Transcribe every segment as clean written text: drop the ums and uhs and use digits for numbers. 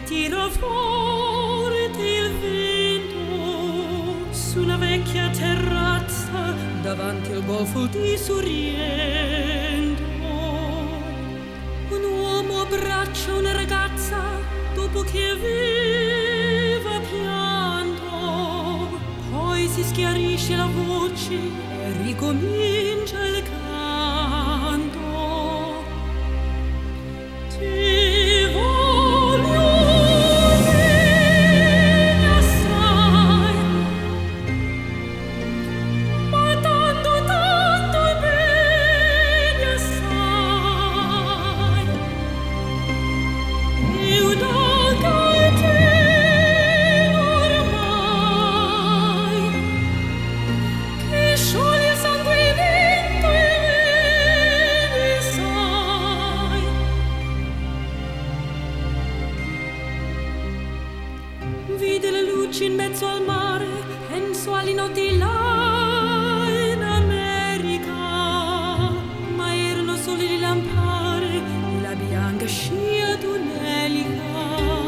tira forte il vento sulla vecchia terrazza davanti al golfo di Sorrento. Un uomo abbraccia una ragazza dopo che aveva pianto, poi si schiarisce la voce e ricomincia il canto. Ti voglio bene assai, ma tanto, tanto bene assai. E una catena ormai che scioglie il sangue vento e me sai. Vide le luci in mezzo al mare, pensò alle notti là in America, ma erano solo le lampare e la bianca scia d'un'elica.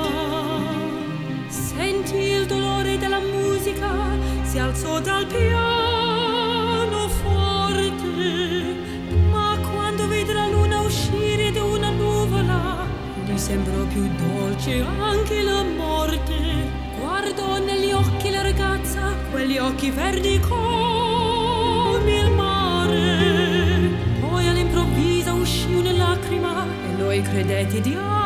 Sentì il dolore della musica, si alzò dal pianoforte, ma quando vide la luna uscire da una nuvola, gli sembrò più dolce anche la morte. Guardò negli occhi la ragazza, quegli occhi verdi come il mare. Poi all'improvviso uscì una lacrima e lui credette di